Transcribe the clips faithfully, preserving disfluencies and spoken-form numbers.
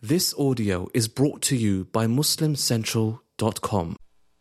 This audio is brought to you by Muslim Central dot com.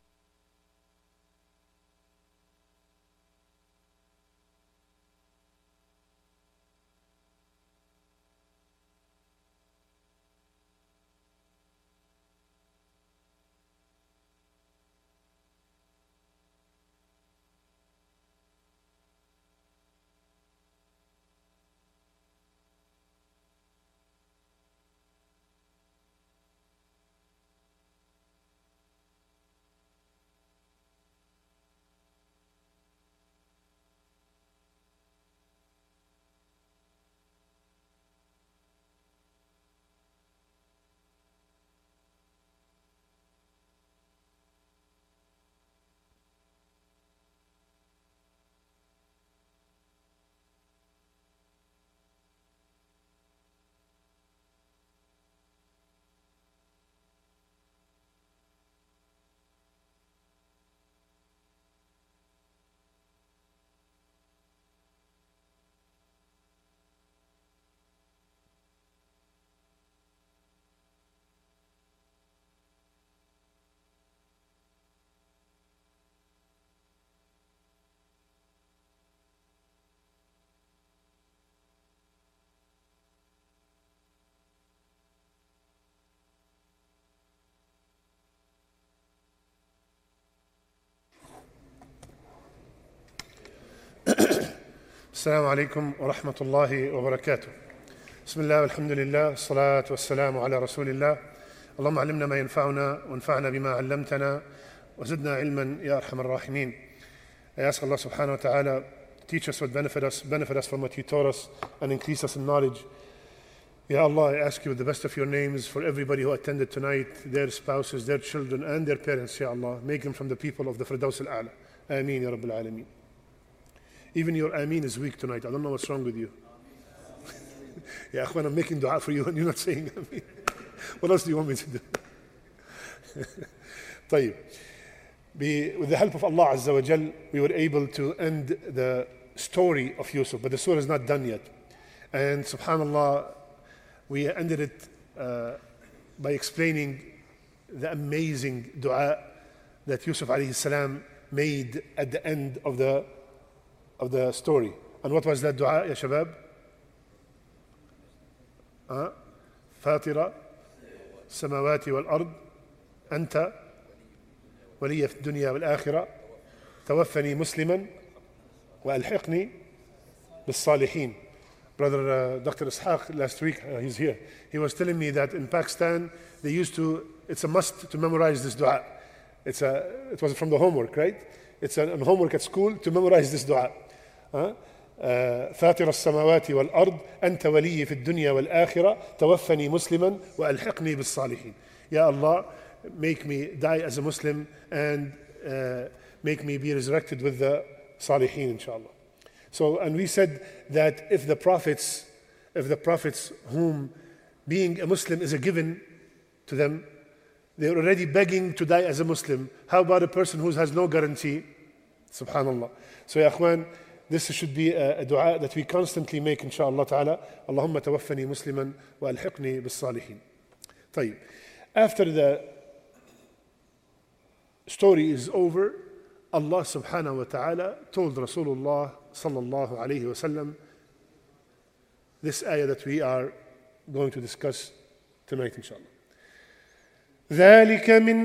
السلام عليكم ورحمة الله وبركاته. بسم الله والحمد لله والصلاة والسلام على رسول الله. اللهم علمنا ما ينفعنا وانفعنا بما علمتنا وزدنا علما يا أرحم الراحمين. I ask Allah subhanahu wa ta'ala teach us what benefit us, benefit us from what He taught us and increase us in knowledge. Ya Allah, I ask you with the best of your names for everybody who attended tonight, their spouses, their children and their parents, Ya Allah. Make them from the people of the Firdaus al-A'la. Ameen Ya Rabbil Alameen. Even your Ameen is weak tonight. I don't know what's wrong with you. Yeah, Akhwan, I'm making dua for you and you're not saying Ameen. What else do you want me to do? طيب. Be, with the help of Allah Azza wa Jal, we were able to end the story of Yusuf, but the surah is not done yet. And subhanAllah, we ended it uh, by explaining the amazing dua that Yusuf alayhi salam made at the end of the of the story. And what was that dua, ya shabab? Uh, فاطر السماوات والأرض أنت ولي في الدنيا والآخرة توفني مسلما وألحقني بالصالحين. Brother uh, Doctor Ishaq last week, uh, he's here, he was telling me that in Pakistan they used to, it's a must to memorize this dua. It's a, it was from the homework, right? It's a, a homework at school to memorize this dua. فاطر السماوات والأرض أنت ولي في الدنيا والآخرة توفني مسلما وألحقني بالصالحين. Ya Allah, make me die as a Muslim and uh, make me be resurrected with the Salihin, inshallah. So, and we said that if the prophets, if the prophets whom being a Muslim is a given to them, they're already begging to die as a Muslim. How about a person who has no guarantee? Subhanallah. So, ya akhwan, this should be a, a dua that we constantly make, inshallah ta'ala. Allahumma tawaffani musliman wa alhiqni bis salihin. طيب. After the story is over, Allah subhanahu wa ta'ala told Rasulullah sallallahu alayhi wa sallam this ayah that we are going to discuss tonight, inshallah. ذلك من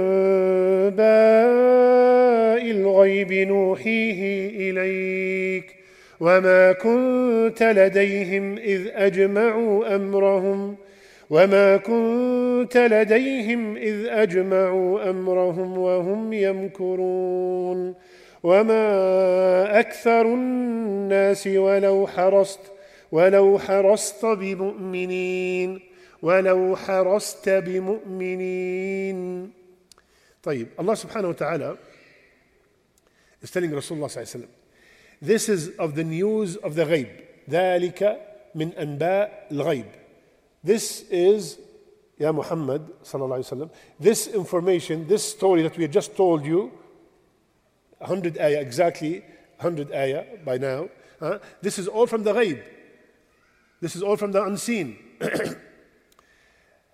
أنباء الغيب نوحيه إليك وما كنت لديهم إذ أجمعوا أمرهم وما كنت لديهم إذ أجمعوا أمرهم وهم يمكرون وما أكثر الناس ولو حرصت ولو حرصت بمؤمنين ولو حرصت بمؤمنين. طيب, Allah subhanahu wa ta'ala is telling Rasulullah sallallahu alayhi wa sallam, this is of the news of the ghaib. ذلك من أنباء الغيب. This is, Ya Muhammad sallallahu alayhi wa sallam, this information, this story that we have just told you, one hundred ayah, exactly one hundred ayah by now, uh, this is all from the ghaib. This is all from the unseen.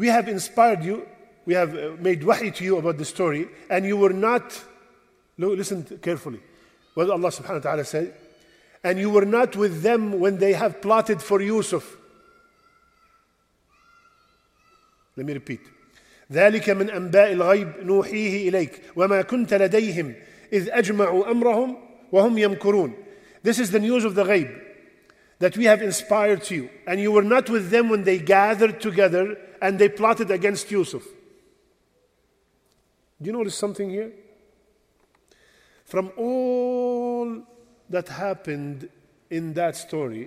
we have inspired you, we have uh, made wahi to you about the story, and you were not, listen carefully, what Allah subhanahu wa ta'ala said, and you were not with them when they have plotted for Yusuf. Let me repeat. ذلك من أنباء الغيب نوحيه إليك وما كنت لديهم إذ أجمعوا أمرهم وهم يمكرون. This is the news of the ghaib that we have inspired to you, and you were not with them when they gathered together and they plotted against Yusuf. Do you notice something here? From all that happened in that story,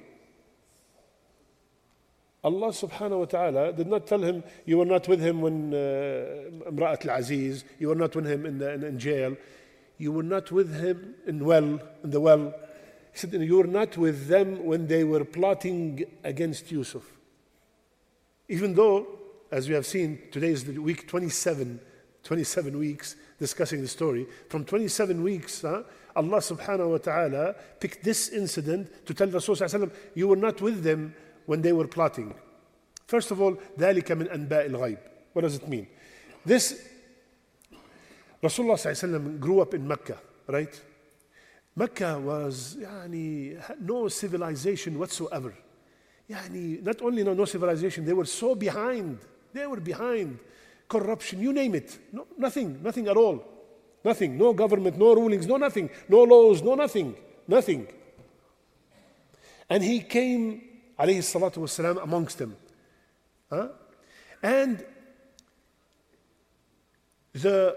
Allah subhanahu wa ta'ala did not tell him, you were not with him when uh, Imra'at al-Aziz, you were not with him in, the, in, in jail, you were not with him in well, in the well. He said, you were not with them when they were plotting against Yusuf. Even though, as we have seen, today is the week twenty-seven, twenty-seven weeks discussing the story. From twenty-seven weeks, huh, Allah subhanahu wa ta'ala picked this incident to tell Rasul sallallahu alayhi wa sallam, you were not with them when they were plotting. First of all, ذَلِكَ مِنْ أَنْبَاءِ الْغَيْبِ. What does it mean? This, Rasulullah sallallahu alayhi wa sallam grew up in Mecca, right? Mecca was يعني, no civilization whatsoever. يعني, not only no, no civilization, they were so behind. They were behind. Corruption, you name it. No, nothing, nothing at all. Nothing. No government, no rulings, no nothing. No laws, no nothing. Nothing. And he came, alayhi salatu wasalam, amongst them. Huh? And the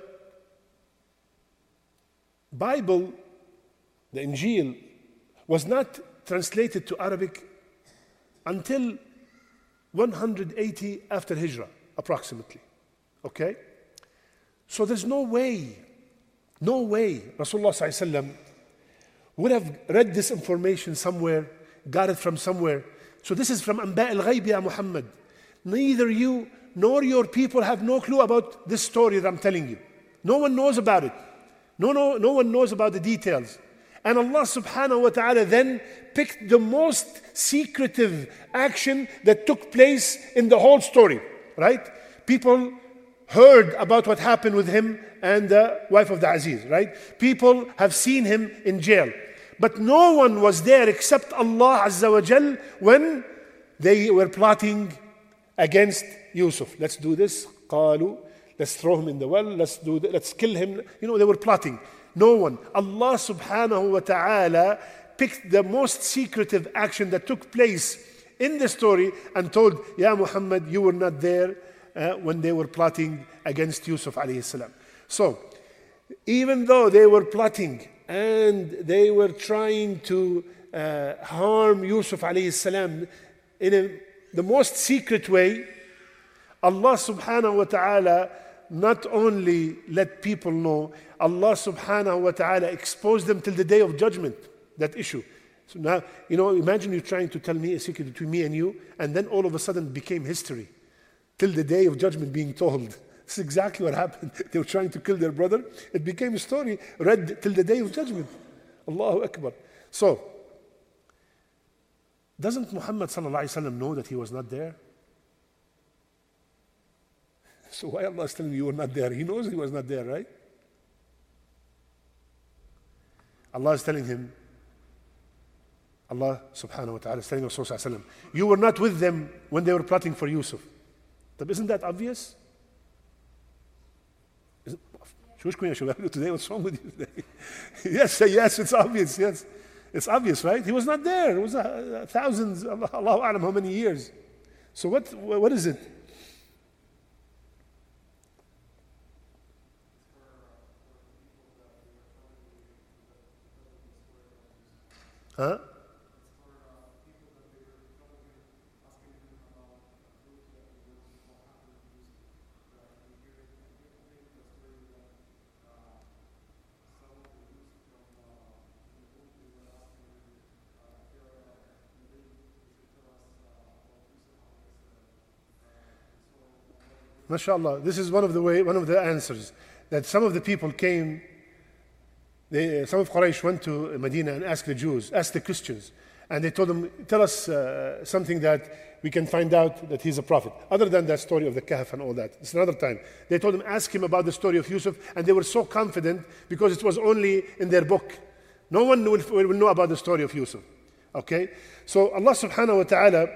Bible, the Injil, was not translated to Arabic until one hundred eighty after Hijrah, approximately. Okay? So there's no way, no way Rasulullah sallallahu alaihi wasallam would have read this information somewhere, got it from somewhere. So this is from Anba' al-Ghayb, ya Muhammad. Neither you nor your people have no clue about this story that I'm telling you. No one knows about it. No, no, no one knows about the details. And Allah subhanahu wa ta'ala then picked the most secretive action that took place in the whole story, right? People heard about what happened with him and the wife of the Aziz, right? People have seen him in jail. But no one was there except Allah Azza wa Jal when they were plotting against Yusuf. Let's do this. قالوا, let's throw him in the well. Let's do that. Let's kill him. You know, they were plotting. No one. Allah subhanahu wa ta'ala picked the most secretive action that took place in the story and told, Ya Muhammad, you were not there uh, when they were plotting against Yusuf alayhi salam. So, even though they were plotting and they were trying to uh, harm Yusuf alayhi salam in a, the most secret way, Allah subhanahu wa ta'ala not only let people know, Allah subhanahu wa ta'ala exposed them till the day of judgment, that issue. So now, you know, imagine you trying to tell me a secret between me and you, and then all of a sudden it became history, till the day of judgment being told. This is exactly what happened. They were trying to kill their brother. It became a story read till the day of judgment. Allahu Akbar. So, doesn't Muhammad sallallahu alayhi wa sallam know that he was not there? So why Allah is telling you you were not there? He knows he was not there, right? Allah is telling him, Allah subhanahu wa ta'ala is telling Rasul sallallahu alayhi wa sallam, you were not with them when they were plotting for Yusuf. But isn't that obvious? شو وشكم يا شباب today? What's wrong with you today? Yes, say yes, it's obvious, yes. It's obvious, right? He was not there. It was uh, thousands, Allah, Allahu A'lam, how many years. So what? What is it? Huh? MashaAllah, this is one of the way, one of the answers. That some of the people came, they, some of Quraysh went to Medina and asked the Jews, asked the Christians, and they told them, tell us uh, something that we can find out that he's a prophet. Other than that story of the Kahf and all that. It's another time. They told him, ask him about the story of Yusuf, and they were so confident because it was only in their book. No one will, will know about the story of Yusuf. Okay? So Allah subhanahu wa ta'ala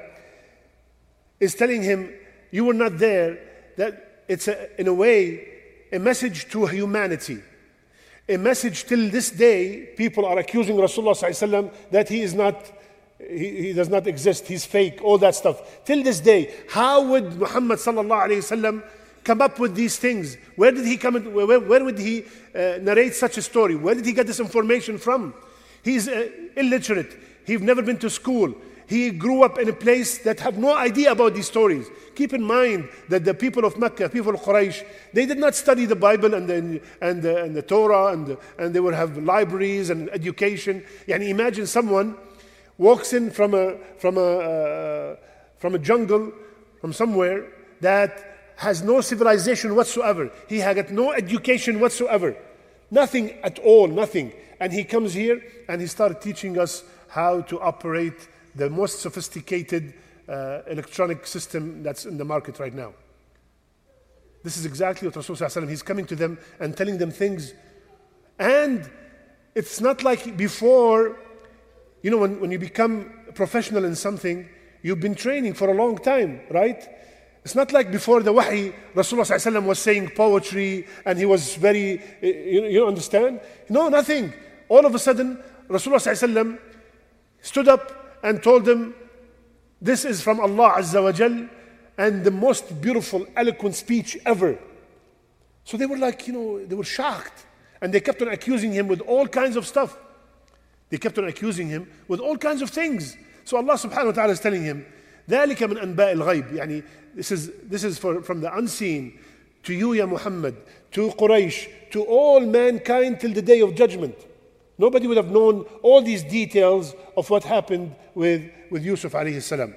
is telling him, you were not there. That it's a, in a way a message to humanity. A message till this day, people are accusing Rasulullah sallallahu alaihi wasallam that he is not, he, he does not exist, he's fake, all that stuff. Till this day, how would Muhammad sallallahu alaihi wasallam come up with these things? Where did he come? In, where, where would he uh, narrate such a story? Where did he get this information from? He's uh, illiterate. He's never been to school. He grew up in a place that had no idea about these stories. Keep in mind that the people of Mecca, people of Quraysh, they did not study the Bible and the, and the, and the Torah, and, the, and they would have libraries and education. Yani imagine someone walks in from a, from, a, uh, from a jungle, from somewhere, that has no civilization whatsoever. He had got no education whatsoever. Nothing at all, nothing. And he comes here and he started teaching us how to operate the most sophisticated uh, electronic system that's in the market right now. This is exactly what Rasulullah sallallahu alaihi wasallam, he's coming to them and telling them things. And it's not like before, you know, when, when you become a professional in something, you've been training for a long time, right? It's not like before the wahi, Rasulullah sallallahu alaihi wasallam was saying poetry and he was very, you, you understand? No, nothing. All of a sudden, Rasulullah sallallahu alaihi wasallam stood up and told them, this is from Allah Azza wa Jal, and the most beautiful, eloquent speech ever. So they were like, you know, they were shocked. And they kept on accusing him with all kinds of stuff. They kept on accusing him with all kinds of things. So Allah subhanahu wa ta'ala is telling him, ذَلِكَ مِنْ أَنْبَاءِ الْغَيْبِ يعني, this is, this is for, from the unseen to you, Ya Muhammad, to Quraysh, to all mankind till the day of judgment. Nobody would have known all these details of what happened with, with Yusuf alayhi salam.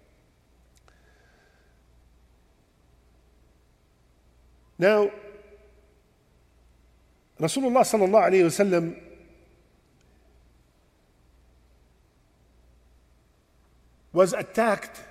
Now, Rasulullah sallallahu alayhi wa sallam was attacked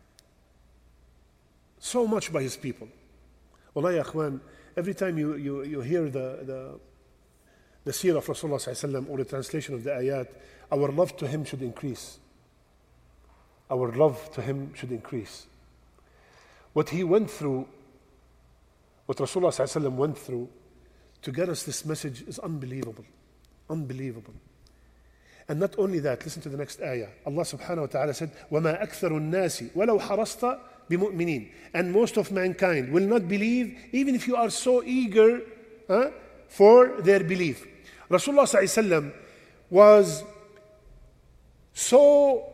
so much by his people. Wallahi, ya akhwan, every time you, you, you hear the, the the seerah of Rasulullah sallallahu alaihi wasallam or the translation of the ayat, our love to him should increase. Our love to him should increase. What he went through, what Rasulullah sallallahu alaihi wasallam went through to get us this message is unbelievable. Unbelievable. And not only that, listen to the next ayah. Allah subhanahu wa ta'ala said, وَمَا أَكْثَرُ النَّاسِ وَلَوْ حَرَصْتَ بِمُؤْمِنِينَ. And most of mankind will not believe even if you are so eager huh, for their belief. Rasulullah sallallahu alaihi wasallam was so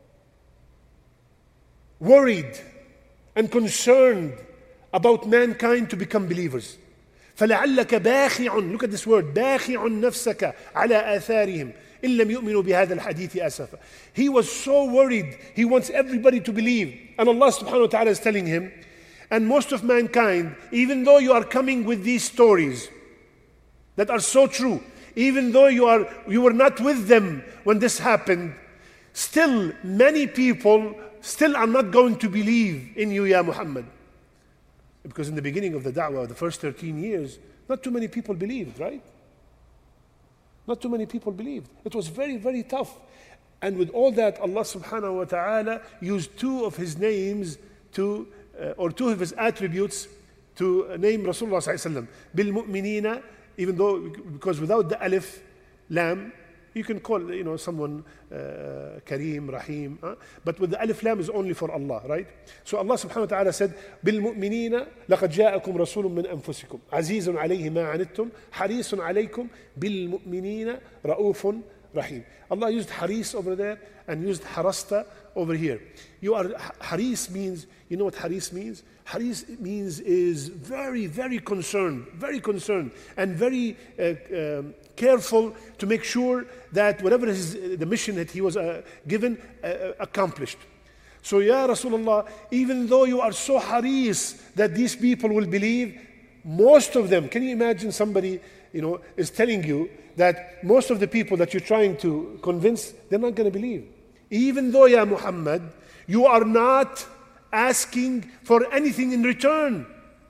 worried and concerned about mankind to become believers. فَلَعَلَّكَ بَاخِعٌ, look at this word, بَاخِعٌ نَفْسَكَ عَلَى آثَارِهِمْ إِن لَّمْ يُؤْمِنُوا بِهَذَا الْحَدِيثِ أَسَفًا. He was so worried. He wants everybody to believe. And Allah subhanahu wa ta'ala is telling him, and most of mankind, even though you are coming with these stories that are so true, even though you are you were not with them when this happened, still many people still are not going to believe in you, Ya Muhammad. Because in the beginning of the da'wah, the first thirteen years, not too many people believed, right? Not too many people believed. It was very, very tough. And with all that, Allah subhanahu wa ta'ala used two of his names to, uh, or two of his attributes to name Rasulullah sallallahu alaihi wasallam. Bil-mu'minina, even though, because without the alif, lam, you can call, you know, someone uh, Kareem, Rahim, huh? But with the alif lam is only for Allah, right? So Allah subhanahu wa ta'ala said, بِالْمُؤْمِنِينَ لَقَدْ جَاءَكُمْ رَسُولٌ مِّنْ أَنفُسِكُمْ عَزِيزٌ عَلَيْهِ مَا عَنِتُّمْ حَرِيصٌ عَلَيْكُمْ بِالْمُؤْمِنِينَ رَؤُوفٌ رَحِيمٌ. Allah used haris over there and used harasta over here. You are, haris means, you know what haris means? Haris means is very, very concerned, very concerned, and very uh, um, careful to make sure that whatever is the mission that he was uh, given uh, accomplished. So, Ya Rasulullah, even though you are so haris that these people will believe, most of them, can you imagine somebody, you know, is telling you that most of the people that you're trying to convince, they're not going to believe. even though, Ya Muhammad, you are not asking for anything in return.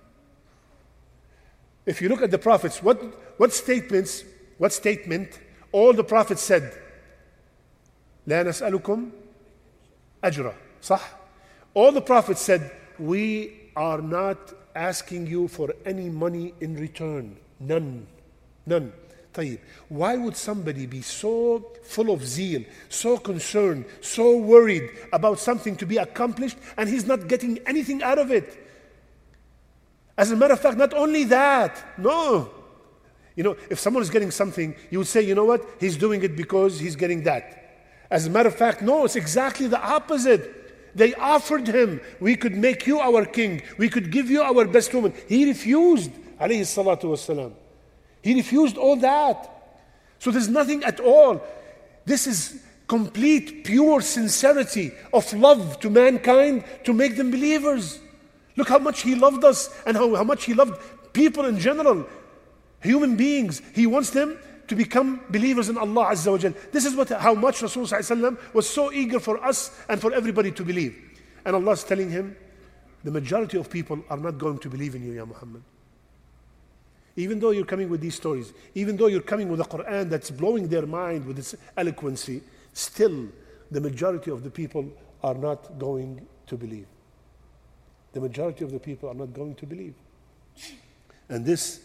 If you look at the prophets, what, what statements, what statement all the prophets said? لا نسألكم أجرا. صح? All the prophets said, we are not asking you for any money in return. None. None. طيب. Why would somebody be so full of zeal, so concerned, so worried about something to be accomplished and he's not getting anything out of it? As a matter of fact, not only that, no. You know, if someone is getting something, you would say, you know what, he's doing it because he's getting that. As a matter of fact, no, it's exactly the opposite. They offered him, we could make you our king, we could give you our best woman. He refused, alayhi salatu wassalam. He refused all that. So there's nothing at all. This is complete, pure sincerity of love to mankind to make them believers. Look how much he loved us and how, how much he loved people in general, human beings. He wants them to become believers in Allah Azza wa Jal. This is what, how much Rasulullah was so eager for us and for everybody to believe. And Allah is telling him, the majority of people are not going to believe in you, Ya Muhammad. Even though you're coming with these stories, even though you're coming with a Quran that's blowing their mind with its eloquency, still the majority of the people are not going to believe. The majority of the people are not going to believe. And this,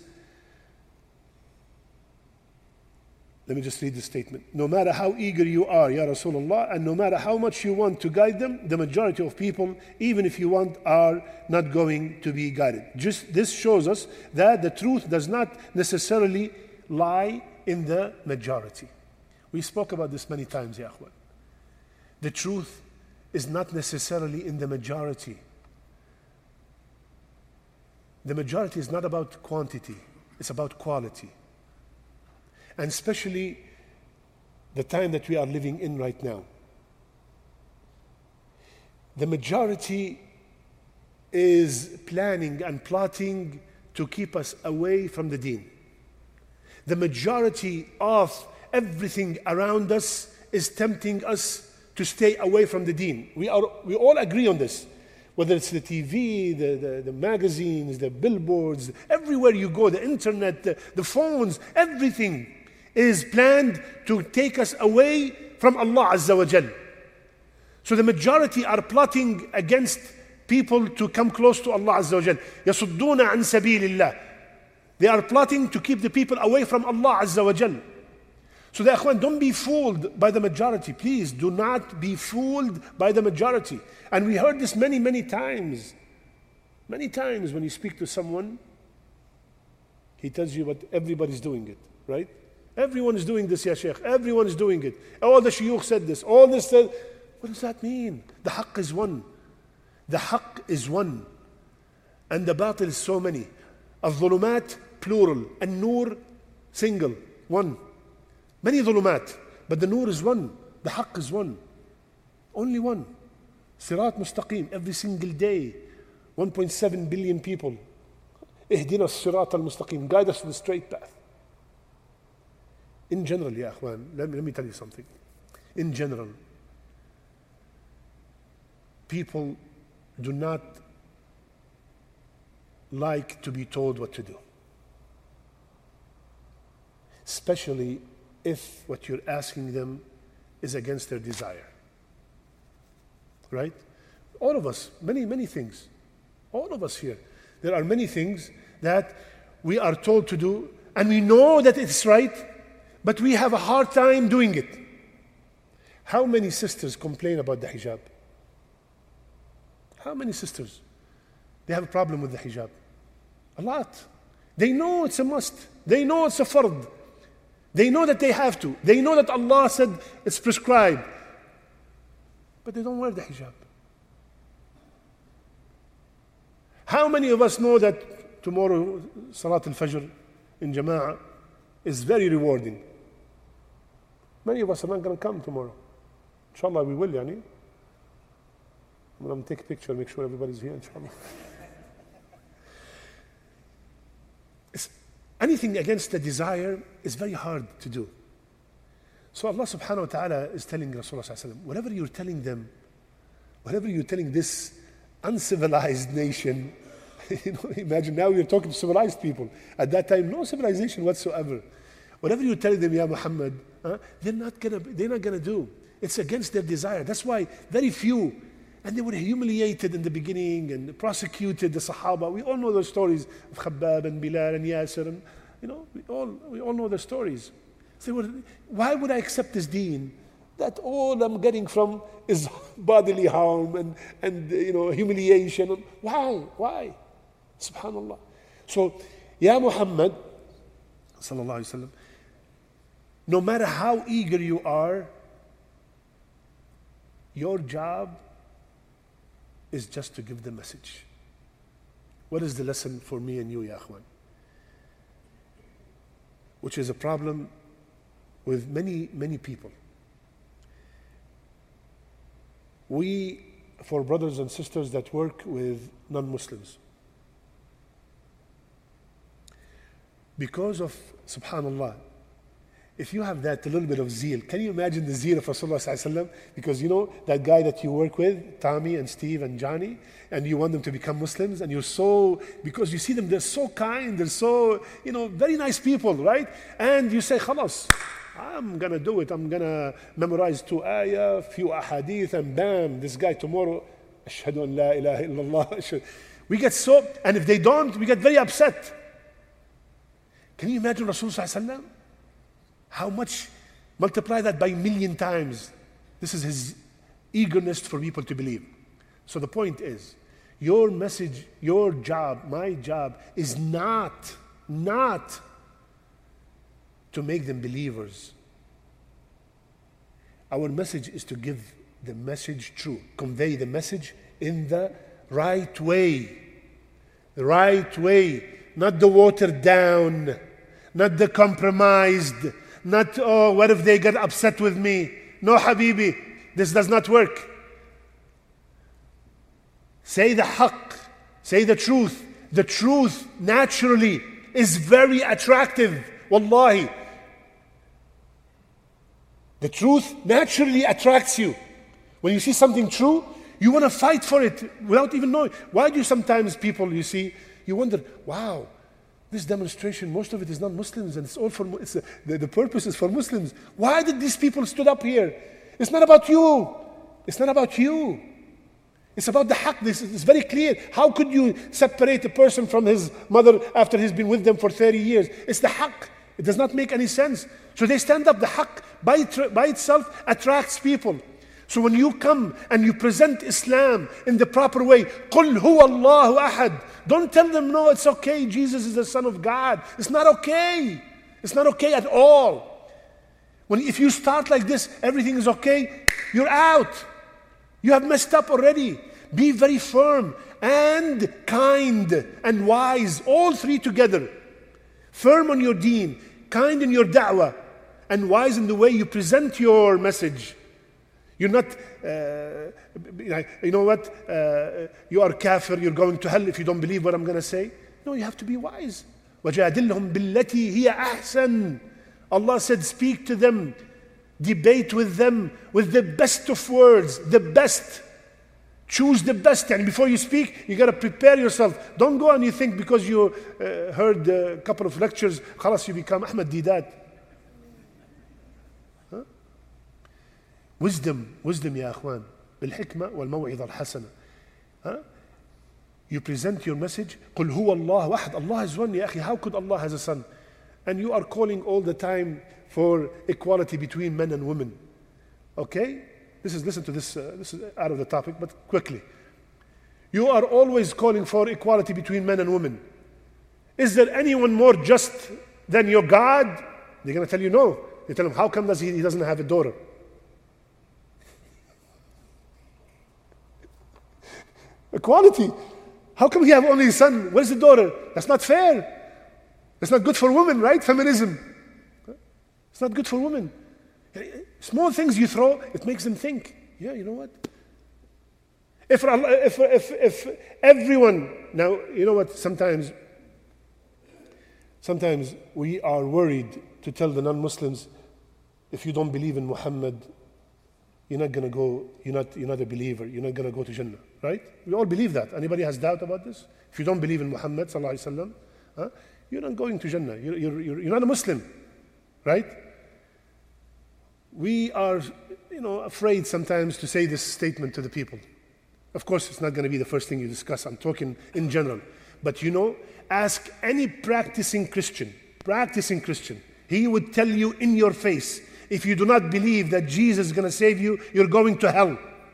let me just read the statement. No matter how eager you are, Ya Rasulullah, and no matter how much you want to guide them, the majority of people, even if you want, are not going to be guided. Just this shows us that the truth does not necessarily lie in the majority. We spoke about this many times, Ya Akhwan. The truth is not necessarily in the majority. The majority is not about quantity, it's about quality. And especially the time that we are living in right now. The majority is planning and plotting to keep us away from the deen. The majority of everything around us is tempting us to stay away from the deen. We, are, we all agree on this. Whether it's the T V, the, the, the magazines, the billboards, everywhere you go, the internet, the, the phones, everything is planned to take us away from Allah Azza wa Jal. So the majority are plotting against people to come close to Allah Azza wa Jal. يَصُدُّونَ عَنْ سَبِيلِ اللَّهِ. They are plotting to keep the people away from Allah Azza wa Jal. So the Akhwan, don't be fooled by the majority. Please do not be fooled by the majority. And we heard this many, many times. Many times when you speak to someone, he tells you what everybody's doing it, right? Everyone is doing this, Ya Shaykh. Everyone is doing it. All the shuyukh said this. All this said. What does that mean? The haqq is one. The haqq is one. And the batil is so many. Al-dhulumat, plural. An-nur, single, one. Many dhulumat. But the nur is one. The haqq is one. Only one. Sirat mustaqim. Every single day. one point seven billion people. Ihdina sirat al-mustaqim. Guide us to the straight path. In general, Ya Akhwan, let me, let me tell you something. In general, people do not like to be told what to do. Especially if what you're asking them is against their desire. Right? All of us, many, many things. All of us here. There are many things that we are told to do, and we know that it's right, but we have a hard time doing it. How many sisters complain about the hijab? How many sisters? They have a problem with the hijab. A lot. They know it's a must. They know it's a fard. They know that they have to. They know that Allah said it's prescribed. But they don't wear the hijab. How many of us know that tomorrow Salat al-Fajr in Jama'ah is very rewarding? Many of us are not going to come tomorrow. Inshallah, we will, yani. I'm going to take a picture, make sure everybody's here, inshallah. It's, anything against the desire is very hard to do. So Allah subhanahu wa ta'ala is telling Rasulullah sallallahu alaihi wasallam, whatever you're telling them, whatever you're telling this uncivilized nation, you know, imagine now you're talking to civilized people. At that time, no civilization whatsoever. Whatever you tell them, Ya Muhammad, huh, they're not gonna, they're not gonna do. It's against their desire. That's why very few, and they were humiliated in the beginning and prosecuted the Sahaba. We all know those stories of Khabbab and Bilal and Yasir, and you know, we all we all know the stories. So were, why would I accept this deen that all I'm getting from is bodily harm and and you know humiliation? Why? Why? Subhanallah. So, Ya Muhammad, sallallahu alaihi wasallam, no matter how eager you are, your job is just to give the message. What is the lesson for me and you, Ya Akhwan? Which is a problem with many, many people. We, for brothers and sisters that work with non-Muslims, because of, subhanallah, if you have that a little bit of zeal, can you imagine the zeal of Rasulullah sallallahu alaihi wasallam? Because you know that guy that you work with, Tommy and Steve and Johnny, and you want them to become Muslims, and you're so, because you see them, they're so kind, they're so, you know, very nice people, right? And you say, khalas, I'm gonna do it, I'm gonna memorize two ayah, few ahadith, and bam, this guy tomorrow, ashhadu an la ilaha illallah. We get so, and if they don't, we get very upset. Can you imagine Rasulullah sallallahu alaihi wasallam? How much, multiply that by a million times. This is his eagerness for people to believe. So the point is, your message, your job, my job is not, not to make them believers. Our message is to give the message true, convey the message in the right way. The right way, not the watered down, not the compromised, not, oh, what if they get upset with me? No, Habibi, this does not work. Say the haqq, say the truth. The truth naturally is very attractive. Wallahi. The truth naturally attracts you. When you see something true, you want to fight for it without even knowing. Why do sometimes people, you see, you wonder, wow, this demonstration, most of it is non-Muslims, and it's all for, it's a, the, the purpose is for Muslims. Why did these people stood up here? It's not about you. It's not about you. It's about the haqq. This is very clear. How could you separate a person from his mother after he's been with them for thirty years? It's the haqq. It does not make any sense. So they stand up. The haqq by, by itself attracts people. So when you come and you present Islam in the proper way, قُلْ هُوَ اللَّهُ أَحَدٌ. Don't tell them, no, it's okay, Jesus is the Son of God. It's not okay. It's not okay at all. When, if you start like this, everything is okay, you're out. You have messed up already. Be very firm and kind and wise, all three together. Firm on your deen, kind in your da'wah, and wise in the way you present your message. You're not, uh, you know what, uh, you are kafir, you're going to hell if you don't believe what I'm going to say. No, you have to be wise. وَجَادِلْهُمْ بِالَّتِي هِيَ أَحْسَنُ. Allah said, speak to them, debate with them with the best of words, the best. Choose the best. And before you speak, you got to prepare yourself. Don't go and you think because you uh, heard a couple of lectures, خلاص you become Ahmad Didat. Huh? Wisdom, wisdom ya akhwan, بالحكمة والموعظة الحسنة. Huh? You present your message, قُلْ هُوَ اللَّهُ أَحَدٌ. Allah is one, ya akhi. How could Allah has a son? And you are calling all the time for equality between men and women. Okay? This is, listen to this, uh, this is out of the topic, but quickly. You are always calling for equality between men and women. Is there anyone more just than your God? They're going to tell you no. They tell him, how come does he, he doesn't have a daughter? Equality. How come he have only a son? Where's the daughter? That's not fair. That's not good for women, right? Feminism. It's not good for women. Small things you throw, it makes them think. Yeah, you know what? If, if, if, if everyone, now, you know what, sometimes, sometimes we are worried to tell the non-Muslims, if you don't believe in Muhammad, you're not going to go, you're not, you're not a believer, you're not going to go to Jannah, right? We all believe that. Anybody has doubt about this? If you don't believe in Muhammad sallallahu alaihi wasallam, huh, you're not going to Jannah. You're, you're, you're, you're not a Muslim, right? We are, you know, afraid sometimes to say this statement to the people. Of course, it's not going to be the first thing you discuss. I'm talking in general. But you know, ask any practicing Christian, practicing Christian, he would tell you in your face, if you do not believe that Jesus is going to save you, you're going to hell.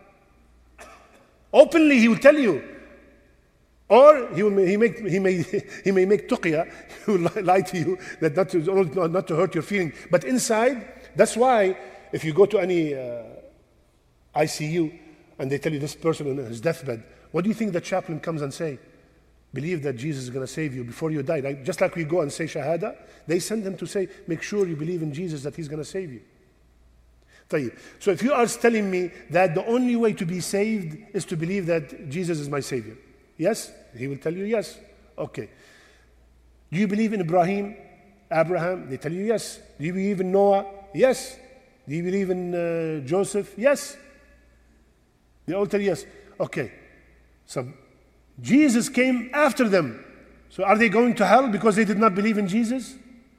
Openly, he will tell you. Or he, will, he, make, he, may, he may make tuqya, he will lie to you, that not to, not to hurt your feeling. But inside, that's why if you go to any uh, I C U and they tell you this person on his deathbed, what do you think the chaplain comes and say? Believe that Jesus is going to save you before you die. Like, just like we go and say Shahada, they send him to say, make sure you believe in Jesus, that he's going to save you. So if you are telling me that the only way to be saved is to believe that Jesus is my Savior, yes? He will tell you yes. Okay. Do you believe in Ibrahim, Abraham? They tell you yes. Do you believe in Noah? Yes. Do you believe in uh, Joseph? Yes. They all tell you yes. Okay. So Jesus came after them. So are they going to hell because they did not believe in Jesus?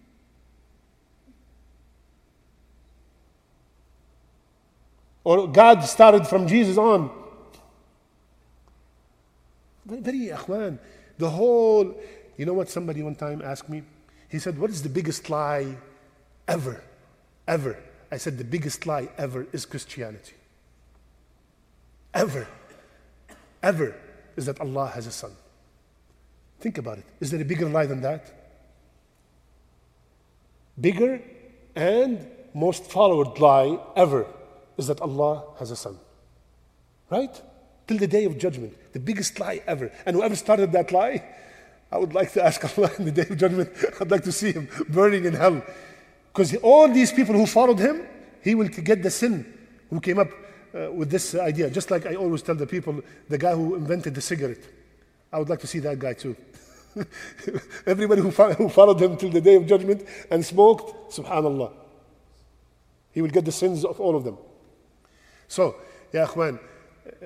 Or God started from Jesus on? Very, akhwan, the whole, you know what somebody one time asked me? He said, what is the biggest lie ever, ever? I said, the biggest lie ever is Christianity. Ever, ever is that Allah has a son. Think about it. Is there a bigger lie than that? Bigger and most followed lie ever is that Allah has a son. Right? Till the day of judgment. The biggest lie ever. And whoever started that lie, I would like to ask Allah in the day of judgment, I'd like to see him burning in hell. Because all these people who followed him, he will get the sin who came up uh, with this idea. Just like I always tell the people, the guy who invented the cigarette. I would like to see that guy too. Everybody who, fo- who followed him till the day of judgment and smoked, subhanallah. He will get the sins of all of them. So, ya akhwan, uh,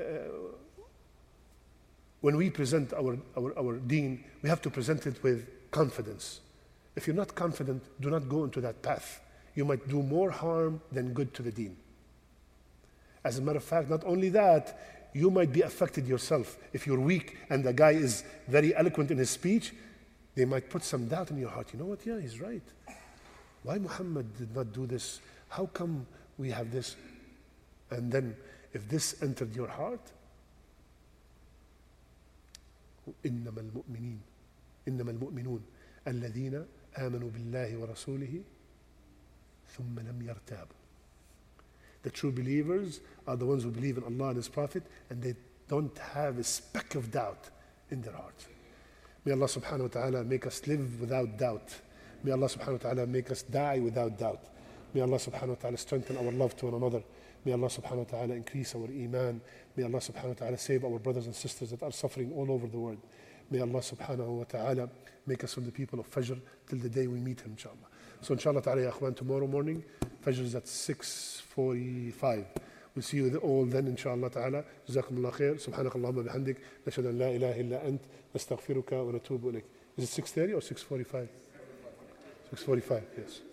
when we present our, our, our deen, we have to present it with confidence. If you're not confident, do not go into that path. You might do more harm than good to the deen. As a matter of fact, not only that, you might be affected yourself. If you're weak and the guy is very eloquent in his speech, they might put some doubt in your heart. You know what? Yeah, he's right. Why Muhammad did not do this? How come we have this? And then, if this entered your heart, إنما المؤمنين إنما المؤمنون الذين آمنوا بالله ورسوله ثم لم يرتابوا. The true believers are the ones who believe in Allah and His Prophet, and they don't have a speck of doubt in their heart. May Allah subhanahu wa ta'ala make us live without doubt. May Allah subhanahu wa ta'ala make us die without doubt. May Allah subhanahu wa ta'ala strengthen our love to one another. May Allah subhanahu wa ta'ala increase our iman. May Allah subhanahu wa ta'ala save our brothers and sisters that are suffering all over the world. May Allah subhanahu wa ta'ala make us from the people of Fajr till the day we meet Him, inshallah. So inshallah ta'ala, ya akhwan, tomorrow morning, Fajr is at six forty-five. We'll see you all then, inshallah ta'ala. Jazakumullah khair. Subhanak Allahumma bihamdik. Nashhadu an la ilaha illa ant. Nastaghfiruka wa natubu ilayk. Is it six thirty or six forty-five? six forty-five, yes.